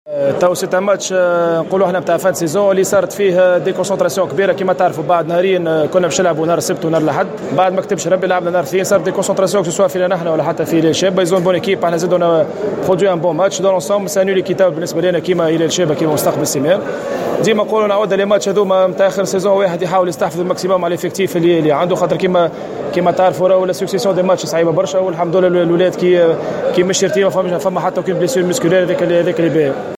تو سي ان ماتش نقولوا احنا نتاع فان سيزون اللي صارت فيه دي كونسونطراسيون كبيره كما تعرفوا. بعد نهارين كنا باش نلعبوا نهار السبت ونهار الاحد، بعد ما كتبش ربي لعبنا نهار الاثنين. صارت دي كونسونطراسيون سواء فينا نحن ولا حتى في الشابه. يزون بون ايكيب، احنا زدنا برودوي ان بون ماتش دون لونسومبل. سانيو لي كتاب بالنسبه لنا كيما الى الشابه كيما مستقبل السيمين. ديما نقولوا نعاود لي ماتش هذوما نتاع اخر سيزون واحد يحاول يستحفظ الماكسيموم على الافكتيف اللي عنده، خاطر كيما تعرفوا راهو لا سوكسيسيون دي ماتش صعيبه برشا. والحمد لله الاولاد كي مش شرتين فما حتى كي بليسيور مسكولير هذاك اللي باهي.